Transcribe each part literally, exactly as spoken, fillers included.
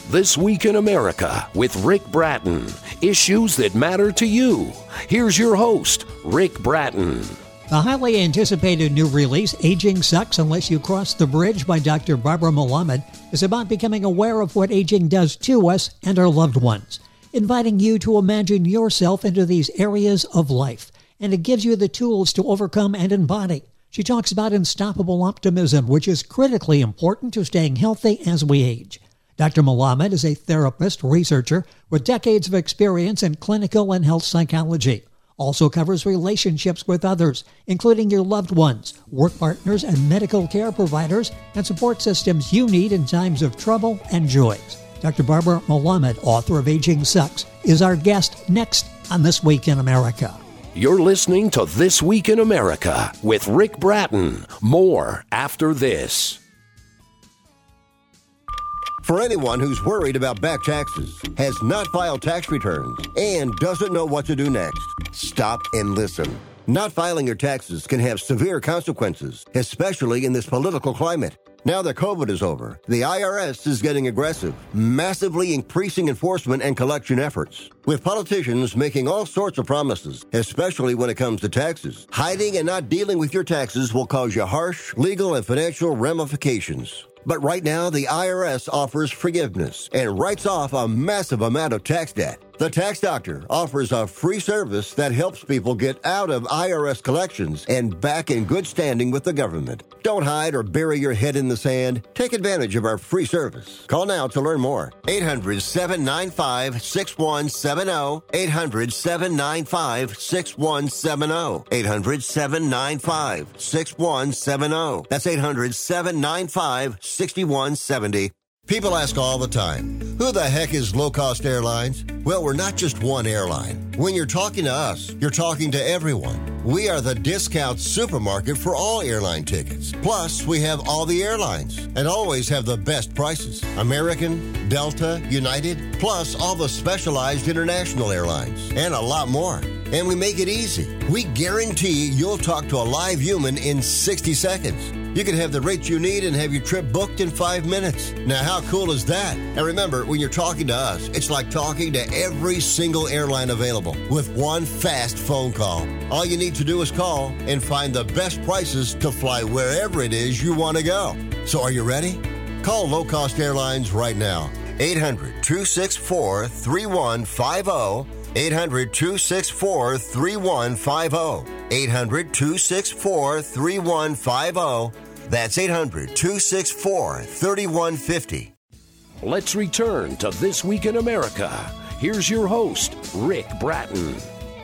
This Week in America with Rick Bratton. Issues that matter to you. Here's your host, Rick Bratton. The highly anticipated new release, Aging Sucks Unless You Cross the Bridge by Doctor Barbara Melamed, is about becoming aware of what aging does to us and our loved ones, inviting you to imagine yourself into these areas of life, and it gives you the tools to overcome and embody. She talks about unstoppable optimism, which is critically important to staying healthy as we age. Doctor Melamed is a therapist, researcher with decades of experience in clinical and health psychology. Also covers relationships with others, including your loved ones, work partners, and medical care providers, and support systems you need in times of trouble and joys. Doctor Barbara Melamed, author of Aging Sucks, is our guest next on This Week in America. You're listening to This Week in America with Rick Bratton. More after this. For anyone who's worried about back taxes, has not filed tax returns, and doesn't know what to do next, stop and listen. Not filing your taxes can have severe consequences, especially in this political climate. Now that COVID is over, the I R S is getting aggressive, massively increasing enforcement and collection efforts. With politicians making all sorts of promises, especially when it comes to taxes, hiding and not dealing with your taxes will cause you harsh legal and financial ramifications. But right now, the I R S offers forgiveness and writes off a massive amount of tax debt. The Tax Doctor offers a free service that helps people get out of I R S collections and back in good standing with the government. Don't hide or bury your head in the sand. Take advantage of our free service. Call now to learn more. eight hundred, seven nine five, six one seven zero. eight hundred, seven nine five, six one seven zero. eight hundred, seven nine five, six one seven zero. That's eight hundred, seven nine five, six one seven zero. People ask all the time, who the heck is Low Cost Airlines? Well, we're not just one airline. When you're talking to us, you're talking to everyone. We are the discount supermarket for all airline tickets. Plus, we have all the airlines and always have the best prices. American, Delta, United, plus all the specialized international airlines and a lot more. And we make it easy. We guarantee you'll talk to a live human in sixty seconds. You can have the rates you need and have your trip booked in five minutes. Now, how cool is that? And remember, when you're talking to us, it's like talking to every single airline available with one fast phone call. All you need to do is call and find the best prices to fly wherever it is you want to go. So are you ready? Call Low Cost Airlines right now. eight hundred, two six four, three one five zero. eight hundred, two six four, three one five zero. eight hundred, two six four, three one five zero. That's eight hundred, two six four, three one five zero. Let's return to This Week in America. Here's your host, Rick Bratton.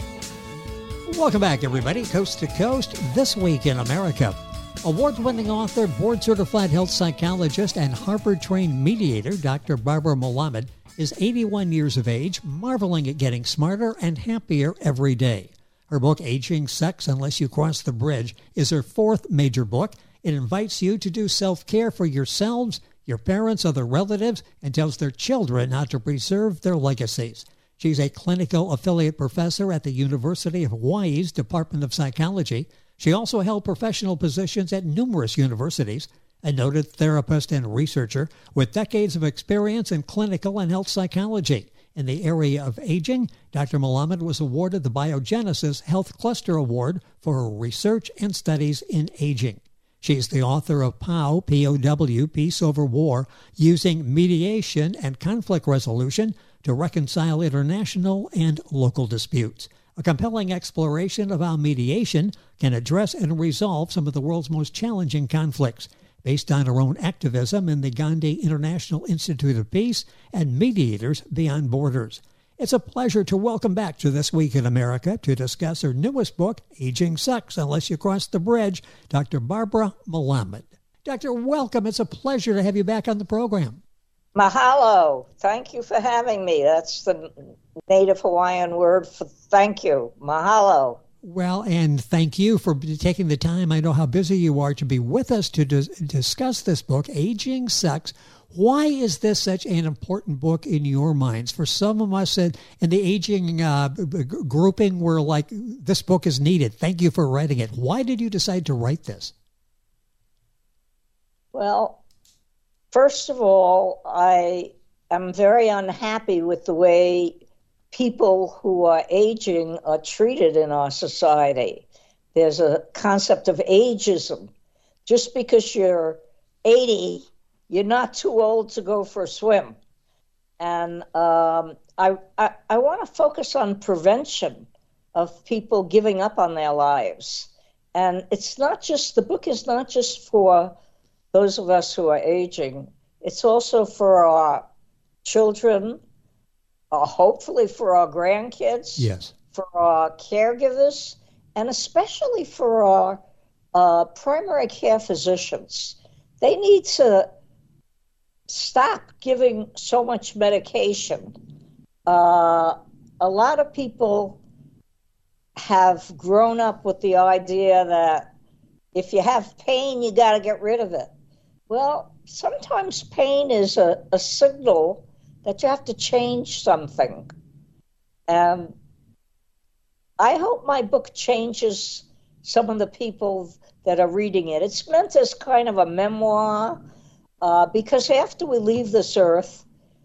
Welcome back, everybody. Coast to Coast, This Week in America. Award-winning author, board-certified health psychologist, and Harvard-trained mediator, Doctor Barbara Melamed, is eighty-one years of age, marveling at getting smarter and happier every day. Her book, Aging Sucks Unless You Cross the Bridge, is her fourth major book. It invites you to do self-care for yourselves, your parents, other relatives, and tells their children how to preserve their legacies. She's a clinical affiliate professor at the University of Hawaii's Department of Psychology. She also held professional positions at numerous universities. A noted therapist and researcher with decades of experience in clinical and health psychology. In the area of aging, Doctor Melamed was awarded the Biogenesis Health Cluster Award for her research and studies in aging. She is the author of P O W, P O W, Peace Over War, Using Mediation and Conflict Resolution to Reconcile International and Local Disputes. A compelling exploration of how mediation can address and resolve some of the world's most challenging conflicts, based on her own activism in the Gandhi International Institute of Peace and Mediators Beyond Borders. It's a pleasure to welcome back to This Week in America to discuss her newest book, Aging Sucks Unless You Cross the Bridge, Doctor Barbara Melamed. Doctor, welcome. It's a pleasure to have you back on the program. Mahalo. Thank you for having me. That's the native Hawaiian word for thank you. Mahalo. Well, and thank you for taking the time. I know how busy you are to be with us to dis- discuss this book, Aging Sucks. Why is this such an important book in your minds? For some of us in, in the aging uh, g- grouping, we're like, this book is needed. Thank you for writing it. Why did you decide to write this? Well, first of all, I am very unhappy with the way people who are aging are treated in our society. There's a concept of ageism. Just because you're eighty, you're not too old to go for a swim. And um, I, I, I want to focus on prevention of people giving up on their lives. And it's not just, the book is not just for those of us who are aging. It's also for our children, uh, hopefully for our grandkids, yes, for our caregivers, and especially for our uh, primary care physicians. They need to stop giving so much medication. Uh, a lot of people have grown up with the idea that if you have pain, you got to get rid of it. Well, sometimes pain is a, a signal that you have to change something. And I hope my book changes some of the people that are reading it. It's meant as kind of a memoir, uh, because after we leave this earth,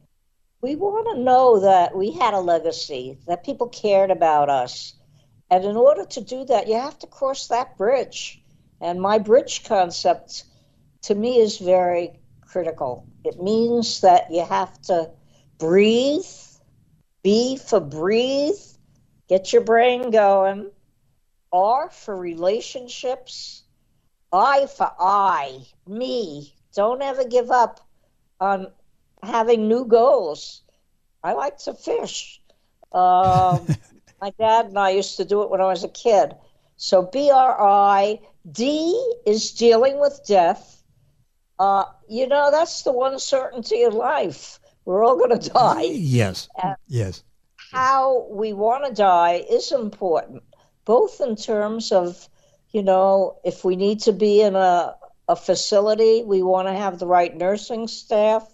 we want to know that we had a legacy, that people cared about us. And in order to do that, you have to cross that bridge. And my bridge concept, to me, is very critical. It means that you have to breathe, B for breathe, get your brain going, R for relationships, I for I, me. Don't ever give up on having new goals. I like to fish. Um, my dad and I used to do it when I was a kid. So B R I, D is dealing with death. Uh, you know, that's the one certainty in life. We're all going to die. Yes, and yes. How we want to die is important, both in terms of, you know, if we need to be in a, a facility, we want to have the right nursing staff.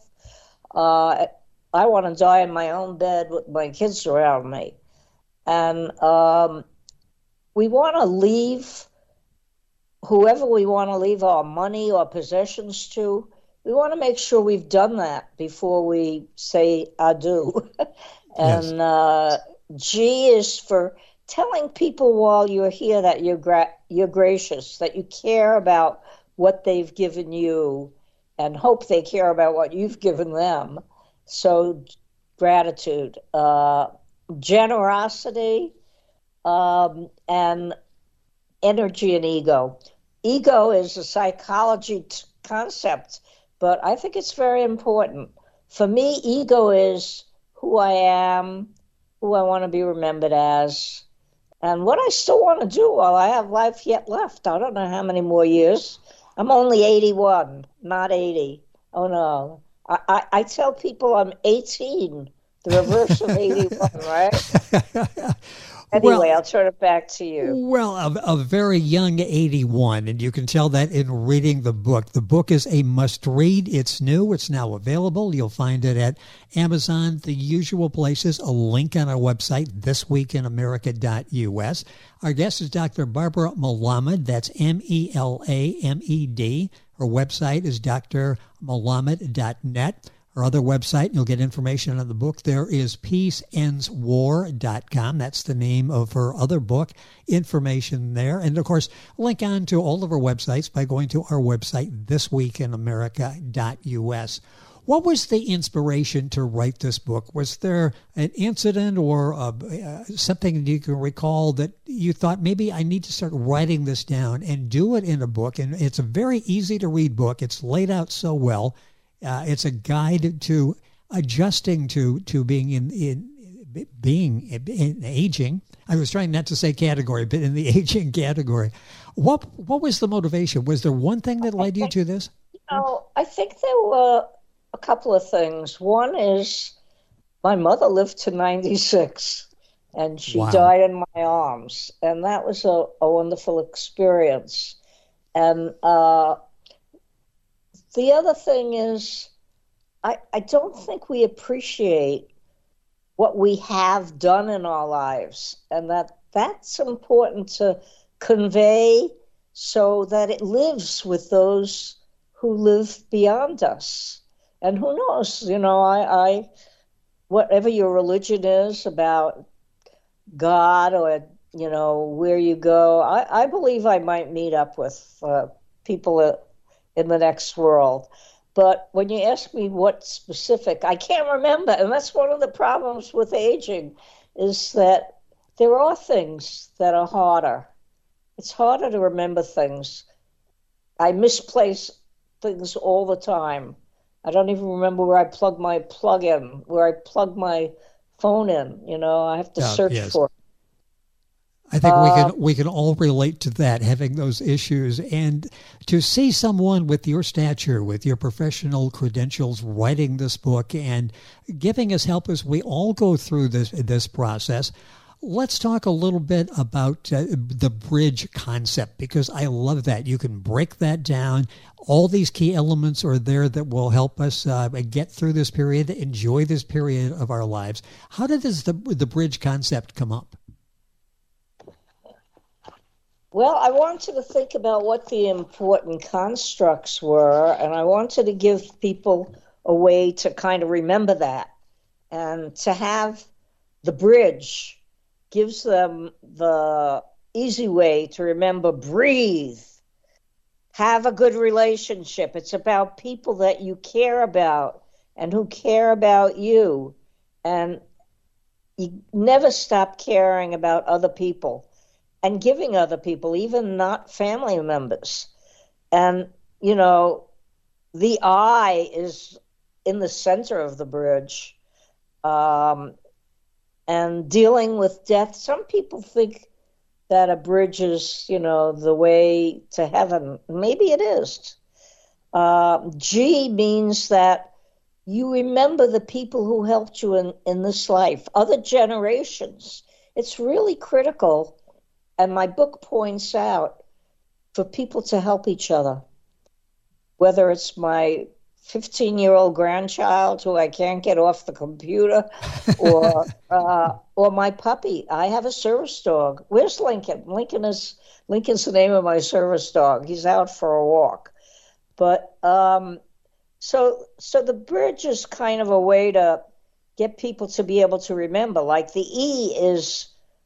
Uh, I want to die in my own bed with my kids around me. And um, we want to leave whoever we want to leave our money or possessions to. We want to make sure we've done that before we say adieu. and yes. uh, G is for telling people while you're here that you're gra- you're gracious, that you care about what they've given you, and hope they care about what you've given them. So gratitude. Uh, generosity, um, and energy and ego. Ego is a psychology t- concept, but I think it's very important. For me, ego is who I am, who I want to be remembered as, and what I still want to do while I have life yet left. I don't know how many more years. I'm only eighty-one, not eighty. Oh, no. I, I, I tell people I'm eighteen. The reverse of eighty-one, right? Anyway, well, I'll turn it back to you. Well, a, a very young eighty-one, and you can tell that in reading the book. The book is a must-read. It's new. It's now available. You'll find it at Amazon, the usual places, a link on our website, this week in america dot u s. Our guest is Doctor Barbara Melamed. That's M E L A M E D. Her website is d r melamed dot net. Our other website, and you'll get information on the book there, is peace ends war dot com. That's the name of her other book. Information there. And, of course, link on to all of our websites by going to our website, this week in america dot u s. What was the inspiration to write this book? Was there an incident or uh, uh, something you can recall that you thought, maybe I need to start writing this down and do it in a book? And it's a very easy-to-read book. It's laid out so well. Uh, it's a guide to adjusting to to being in, in being in aging. I was trying not to say category, but in the aging category. What what was the motivation? Was there one thing that led you to this? You know, I think there were a couple of things. One is my mother lived to ninety-six, and she wow. died in my arms, and that was a, a wonderful experience. And uh, the other thing is, I, I don't think we appreciate what we have done in our lives, and that that's important to convey so that it lives with those who live beyond us. And who knows, you know, I, I whatever your religion is about God or, you know, where you go, I, I believe I might meet up with uh, people in the next world. But when you ask me what specific, I can't remember. And that's one of the problems with aging, is that there are things that are harder. It's harder to remember things. I misplace things all the time. I don't even remember where I plug my plug in, where I plug my phone in. You know, I have to Uh, search yes. for it. I think we Uh, can we can all relate to that, having those issues. And to see someone with your stature, with your professional credentials, writing this book and giving us help as we all go through this this process. Let's talk a little bit about uh, the bridge concept, because I love that. You can break that down. All these key elements are there that will help us uh, get through this period, enjoy this period of our lives. How did this, the, the bridge concept come up? Well, I wanted to think about what the important constructs were, and I wanted to give people a way to kind of remember that. And to have the bridge gives them the easy way to remember: breathe, have a good relationship. It's about people that you care about and who care about you. And you never stop caring about other people and giving other people, even not family members. And, you know, the I is in the center of the bridge. Um, and dealing with death, some people think that a bridge is, you know, the way to heaven. Maybe it is. Uh, G means that you remember the people who helped you in, in this life, other generations. It's really critical. And my book points out for people to help each other, whether it's my fifteen-year-old grandchild who I can't get off the computer, or uh, or my puppy. I have a service dog. Where's Lincoln? Lincoln is Lincoln's the name of my service dog. He's out for a walk. But um, so so the bridge is kind of a way to get people to be able to remember. Like the E is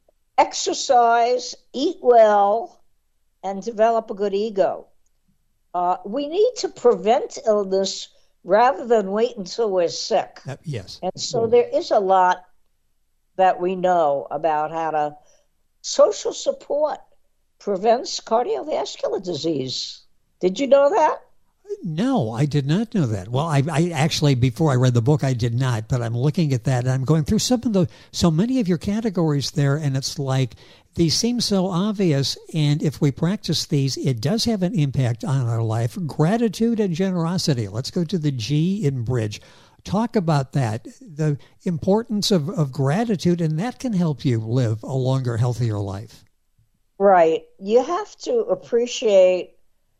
exercise, eat well, and develop a good ego. Uh, we need to prevent illness rather than wait until we're sick. Uh, yes. And so there is a lot that we know about how to social support prevents cardiovascular disease. Did you know that? No, I did not know that. Well, I, I actually, before I read the book, I did not, but I'm looking at that and I'm going through some of the, so many of your categories there, and it's like, these seem so obvious, and if we practice these, it does have an impact on our life. Gratitude and generosity. Let's go to the G in bridge. Talk about that, the importance of, of gratitude, and that can help you live a longer, healthier life. Right. You have to appreciate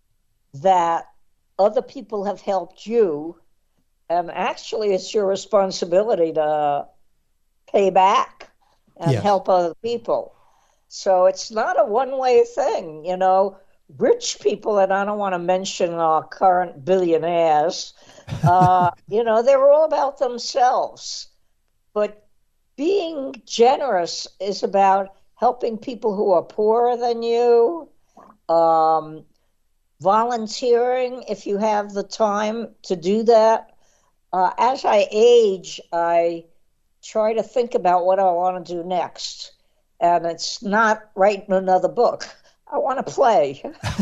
that other people have helped you, and actually it's your responsibility to pay back and Yes. help other people. So it's not a one-way thing, you know. Rich people, and I don't want to mention our current billionaires, uh, you know, they're all about themselves. But being generous is about helping people who are poorer than you, um, volunteering if you have the time to do that. Uh, as I age, I try to think about what I want to do next. And it's not writing another book. I want to play.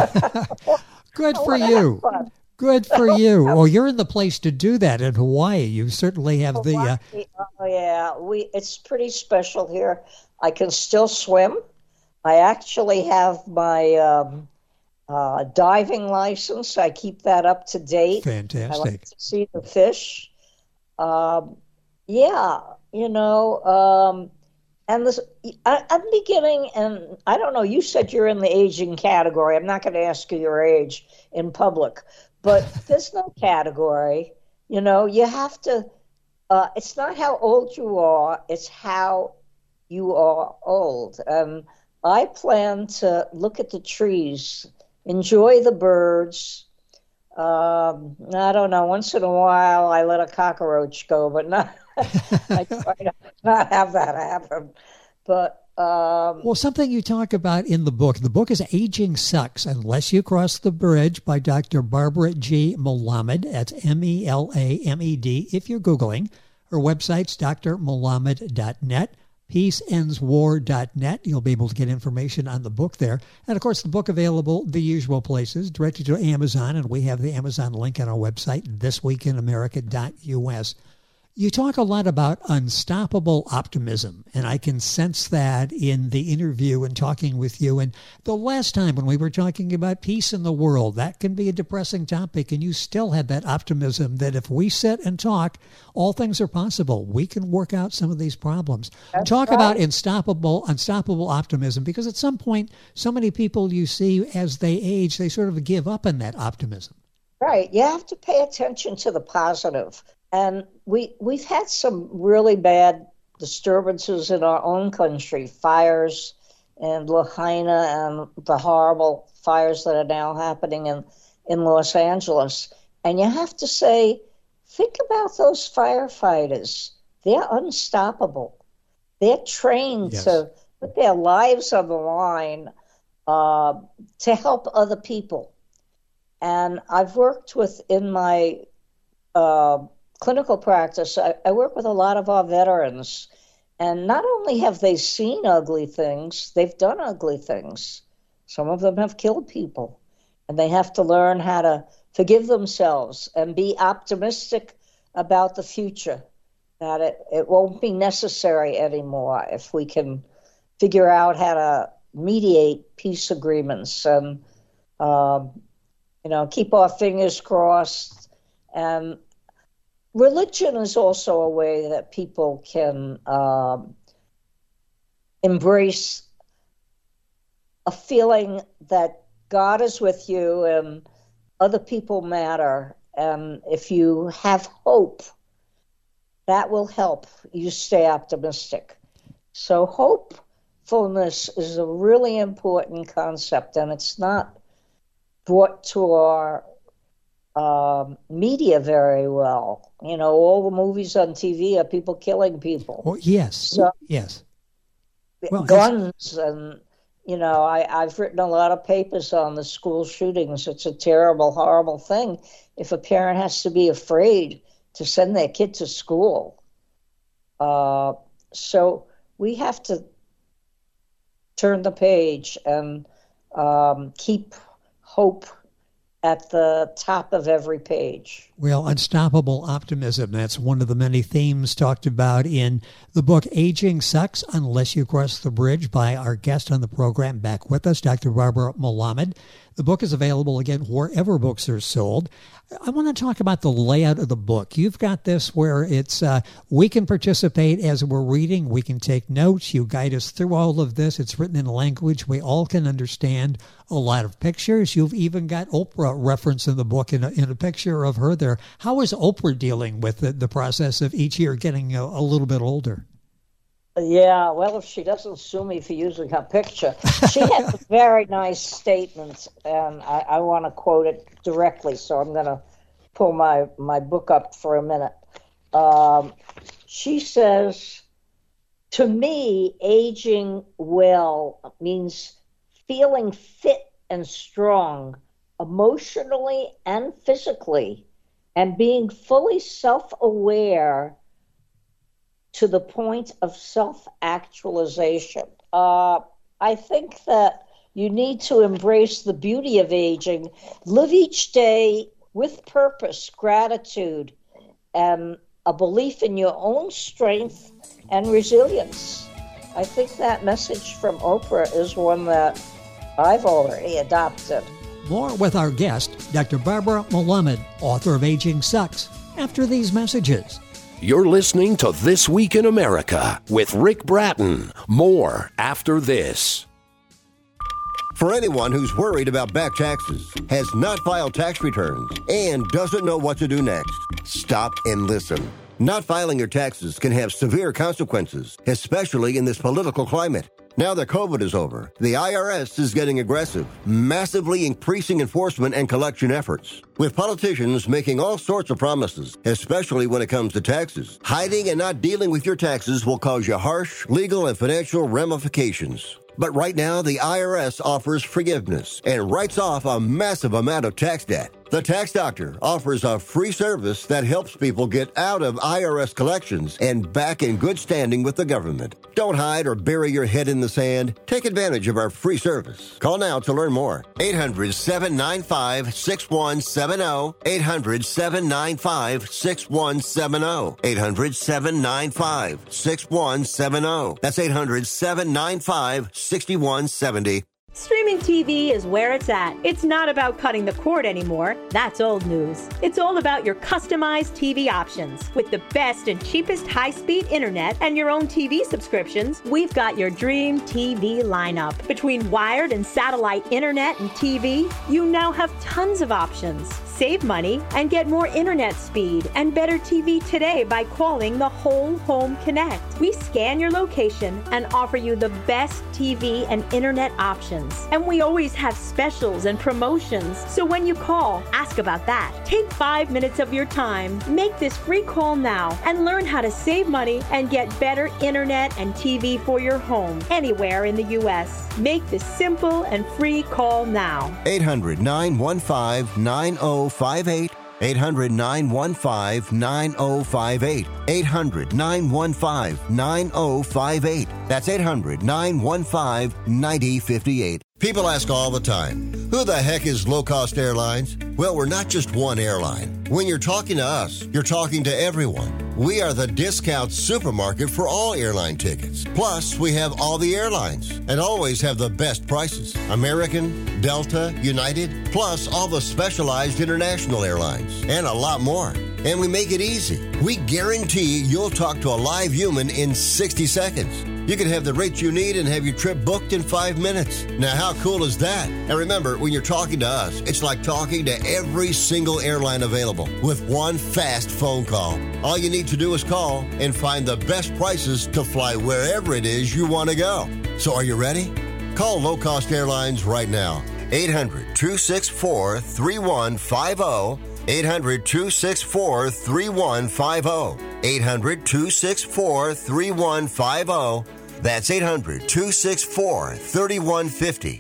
Good I for wanna you. have fun. Good for you. Well, you're in the place to do that in Hawaii. You certainly have the... Uh, Hawaii, oh, yeah. We, it's pretty special here. I can still swim. I actually have my um, uh, diving license. I keep that up to date. I fantastic. like to see the fish. Um, yeah, you know, um, and this, I, I'm beginning, and I don't know, you said you're in the aging category. I'm not going to ask you your age in public, but there's no category. You know, you have to, uh, it's not how old you are, it's how you are old. Um, I plan to look at the trees, enjoy the birds, Um, I don't know. Once in a while, I let a cockroach go, but not. I try to not have that happen. But um, well, something you talk about in the book. The book is "Aging Sucks Unless You Cross the Bridge" by Doctor Barbara G. Melamed. That's M E L A M E D. If you're Googling, her website's d r melamed dot net. peace ends war dot net. You'll be able to get information on the book there. And, of course, the book available the usual places, directed to Amazon, and we have the Amazon link on our website, this week in america dot u s. You talk a lot about unstoppable optimism, and I can sense that in the interview and talking with you. And the last time when we were talking about peace in the world, that can be a depressing topic, and you still had that optimism that if we sit and talk, all things are possible. We can work out some of these problems. That's talk right. about unstoppable, unstoppable optimism, because at some point, so many people you see as they age, they sort of give up on that optimism. Right. You have to pay attention to the positive. And we, we've had some really bad disturbances in our own country, fires in Lahaina and the horrible fires that are now happening in, in Los Angeles. And you have to say, think about those firefighters. They're unstoppable. They're trained Yes. to put their lives on the line uh, to help other people. And I've worked with, in my uh, clinical practice, I, I work with a lot of our veterans. And not only have they seen ugly things, they've done ugly things. Some of them have killed people. And they have to learn how to forgive themselves and be optimistic about the future, that it, it won't be necessary anymore if we can figure out how to mediate peace agreements and, um, you know, keep our fingers crossed. And religion is also a way that people can um, embrace a feeling that God is with you and other people matter. And if you have hope, that will help you stay optimistic. So hopefulness is a really important concept, and it's not brought to our um, media very well. You know, all the movies on T V are people killing people. Well, yes, So, yes. Well, guns and, you know, I, I've written a lot of papers on the school shootings. It's a terrible, horrible thing if a parent has to be afraid to send their kid to school. Uh, so we have to turn the page and um, keep hope at the top of every page. Well, unstoppable optimism, that's one of the many themes talked about in the book Aging Sucks Unless You Cross the Bridge by our guest on the program back with us, Doctor Barbara Melamed. The book is available, again, wherever books are sold. I want to talk about the layout of the book. You've got this where it's uh, we can participate as we're reading. We can take notes. You guide us through all of this. It's written in a language we all can understand. A lot of pictures. You've even got Oprah reference in the book in a, in a picture of her there. How is Oprah dealing with the, the process of each year getting a, a little bit older? Yeah, well, if she doesn't sue me for using her picture. She has a very nice statement, and I, I want to quote it directly, so I'm going to pull my, my book up for a minute. Um, she says, to me, aging well means feeling fit and strong emotionally and physically, and being fully self-aware to the point of self-actualization. Uh, I think that you need to embrace the beauty of aging, live each day with purpose, gratitude, and a belief in your own strength and resilience. I think that message from Oprah is one that I've already adopted. More with our guest, Doctor Barbara Melamed, author of Aging Sucks, after these messages. You're listening to This Week in America with Rick Bratton. More after this. For anyone who's worried about back taxes, has not filed tax returns, and doesn't know what to do next, stop and listen. Not filing your taxes can have severe consequences, especially in this political climate. Now that COVID is over, the I R S is getting aggressive, massively increasing enforcement and collection efforts, with politicians making all sorts of promises, especially when it comes to taxes. Hiding and not dealing with your taxes will cause you harsh legal and financial ramifications. But right now, the I R S offers forgiveness and writes off a massive amount of tax debt. The Tax Doctor offers a free service that helps people get out of I R S collections and back in good standing with the government. Don't hide or bury your head in the sand. Take advantage of our free service. Call now to learn more. eight hundred, seven nine five, six one seven zero. eight hundred, seven nine five, six one seven zero. eight hundred, seven nine five, six one seven zero. That's eight hundred, seven nine five, six one seven zero. Streaming T V is where it's at. It's not about cutting the cord anymore. That's old news. It's all about your customized T V options. With the best and cheapest high-speed internet and your own T V subscriptions, we've got your dream T V lineup. Between wired and satellite internet and T V, you now have tons of options. Save money and get more internet speed and better T V today by calling the Whole Home Connect. We scan your location and offer you the best T V and internet options. And we always have specials and promotions. So when you call, ask about that. Take five minutes of your time, make this free call now, and learn how to save money and get better internet and T V for your home anywhere in the U S. Make this simple and free call now. eight hundred, nine one five, nine zero five eight. eight hundred, nine one five, nine zero five eight. eight hundred, nine one five, nine zero five eight. That's eight hundred, nine one five, nine zero five eight. People ask all the time, who the heck is Low Cost Airlines? Well, we're not just one airline. When you're talking to us, you're talking to everyone. We are the discount supermarket for all airline tickets. Plus, we have all the airlines and always have the best prices. American, Delta, United, plus all the specialized international airlines and a lot more. And we make it easy. We guarantee you'll talk to a live human in sixty seconds. You can have the rates you need and have your trip booked in five minutes. Now, how cool is that? And remember, when you're talking to us, it's like talking to every single airline available with one fast phone call. All you need to do is call and find the best prices to fly wherever it is you want to go. So are you ready? Call Low Cost Airlines right now. eight hundred, two six four, three one five zero. eight hundred, two six four, three one five zero. eight hundred, two six four, three one five zero. That's eight hundred, two six four, three one five zero.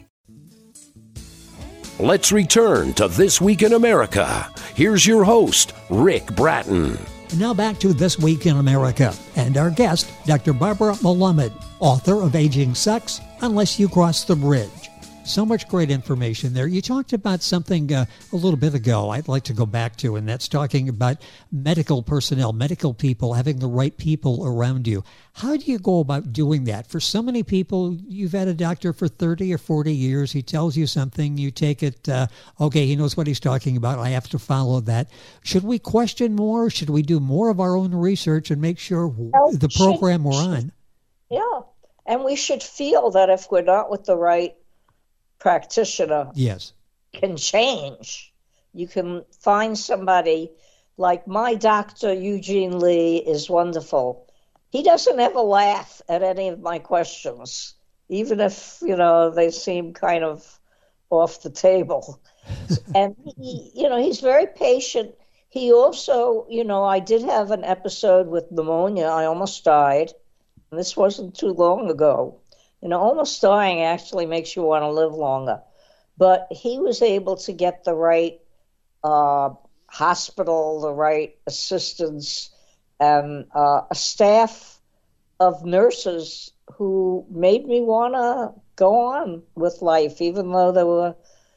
Let's return to This Week in America. Here's your host, Rick Bratton. And now back to This Week in America and our guest, Doctor Barbara Melamed, author of Aging Sucks Unless You Cross the Bridge. So much great information there. You talked about something uh, a little bit ago I'd like to go back to, and that's talking about medical personnel, medical people, having the right people around you. How do you go about doing that? For so many people, you've had a doctor for thirty or forty years. He tells you something. You take it, uh, okay, he knows what he's talking about. I have to follow that. Should we question more? Should we do more of our own research and make sure well, the program we're on? Yeah, and we should feel that if we're not with the right practitioner, yes, can change. You can find somebody like my doctor, Eugene Lee, is wonderful. He doesn't ever laugh at any of my questions, even if, you know, they seem kind of off the table. And, he, you know, he's very patient. He also, you know, I did have an episode with pneumonia. I almost died. And this wasn't too long ago. You know, almost dying actually makes you want to live longer. But he was able to get the right uh, hospital, the right assistance, and uh, a staff of nurses who made me want to go on with life, even though there were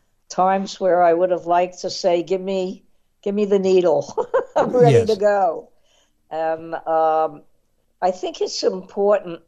times where I would have liked to say, give me, give me the needle. I'm ready yes. to go. And um, I think it's important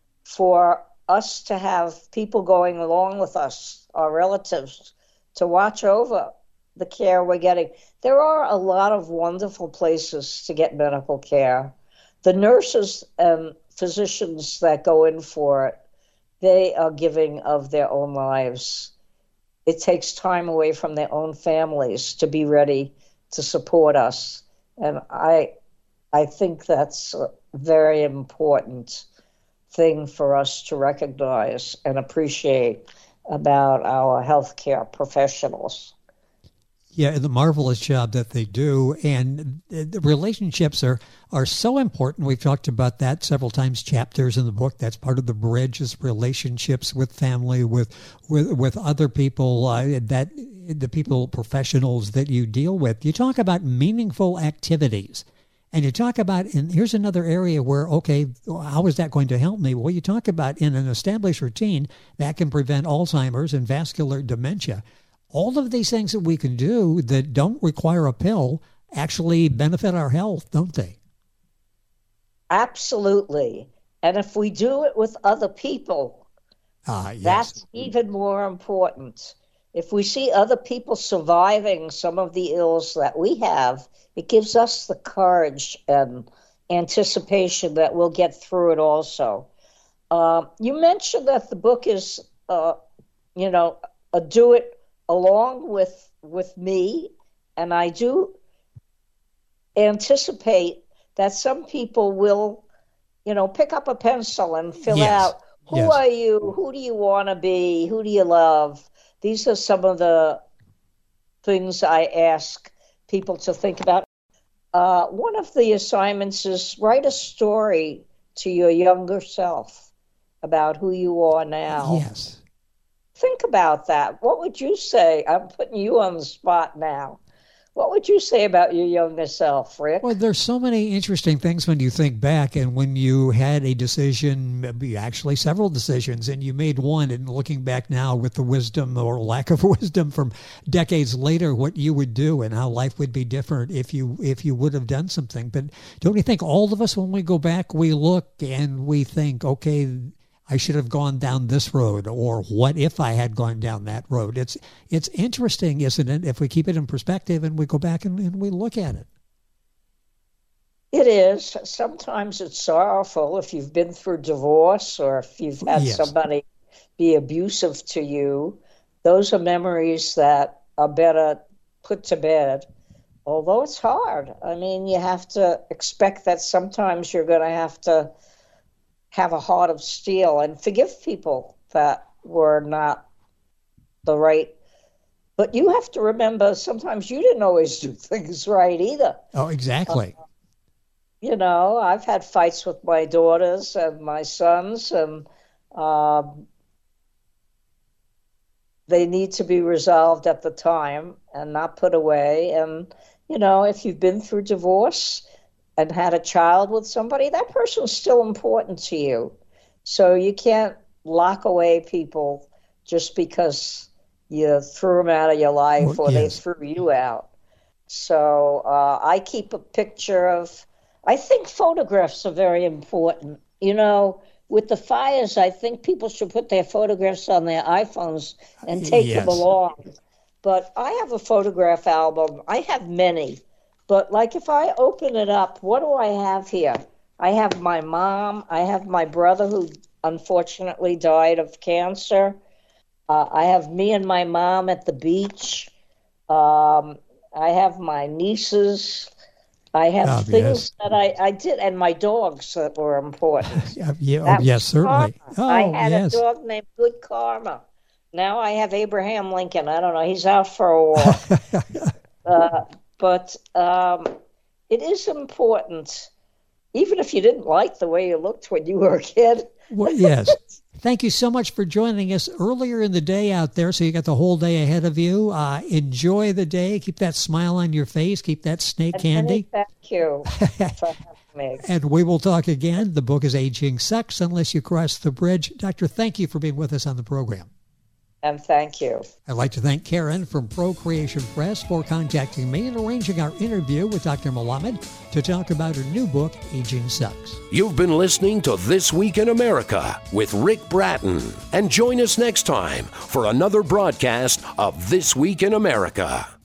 for us to have people going along with us, our relatives, to watch over the care we're getting. There are a lot of wonderful places to get medical care. The nurses and physicians that go in for it, they are giving of their own lives. It takes time away from their own families to be ready to support us. And I, I think that's very important thing for us to recognize and appreciate about our healthcare professionals. Yeah, the marvelous job that they do. And the relationships are, are so important. We've talked about that several times, chapters in the book. That's part of the bridge, is relationships with family, with with, with other people, uh, that the people, professionals that you deal with. You talk about meaningful activities. And you talk about, and here's another area where, okay, how is that going to help me? Well, you talk about in an established routine that can prevent Alzheimer's and vascular dementia. All of these things that we can do that don't require a pill actually benefit our health, don't they? Absolutely. And if we do it with other people, ah, yes. that's even more important. If we see other people surviving some of the ills that we have, it gives us the courage and anticipation that we'll get through it also. Uh, you mentioned that the book is, uh, you know, a do it along with with me, and I do anticipate that some people will, you know, pick up a pencil and fill yes. out, who yes. are you, who do you want to be, who do you love? These are some of the things I ask people to think about. Uh, one of the assignments is write a story to your younger self about who you are now. Yes. Think about that. What would you say? I'm putting you on the spot now. What would you say about your younger self, Rick? Well, there's so many interesting things when you think back, and when you had a decision, maybe actually several decisions, and you made one, and looking back now with the wisdom or lack of wisdom from decades later, what you would do and how life would be different if you if you would have done something. But don't you think all of us, when we go back, we look and we think, okay, I should have gone down this road, or what if I had gone down that road? It's it's interesting, isn't it, if we keep it in perspective and we go back and, and we look at it. It is. Sometimes it's sorrowful if you've been through divorce or if you've had yes. somebody be abusive to you. Those are memories that are better put to bed, although it's hard. I mean, you have to expect that sometimes you're going to have to have a heart of steel and forgive people that were not the right. But you have to remember, sometimes you didn't always do things right either. Oh, exactly. Uh, you know, I've had fights with my daughters and my sons, and um, they need to be resolved at the time and not put away. And, you know, if you've been through divorce and had a child with somebody, that person's still important to you. So you can't lock away people just because you threw them out of your life or yes. they threw you out. So uh, I keep a picture of, I think photographs are very important. You know, with the fires, I think people should put their photographs on their iPhones and take yes. them along. But I have a photograph album. I have many. But like if I open it up, what do I have here? I have my mom. I have my brother who unfortunately died of cancer. Uh, I have me and my mom at the beach. Um, I have my nieces. I have oh, things yes. that I, I did, and my dogs that were important. yeah, oh, yes, certainly. Oh, I had yes. a dog named Good Karma. Now I have Abraham Lincoln. I don't know. He's out for a walk. uh, But um, it is important, even if you didn't like the way you looked when you were a kid. Well, yes. Thank you so much for joining us earlier in the day out there, so you got the whole day ahead of you. Uh, enjoy the day. Keep that smile on your face. Keep that snake and candy. Thank you for having me. And we will talk again. The book is Aging Sucks Unless You Cross the Bridge. Doctor, thank you for being with us on the program. And thank you. I'd like to thank Karen from Procreation Press for contacting me and arranging our interview with Doctor Melamed to talk about her new book, Aging Sucks. You've been listening to This Week in America with Rick Bratton. And join us next time for another broadcast of This Week in America.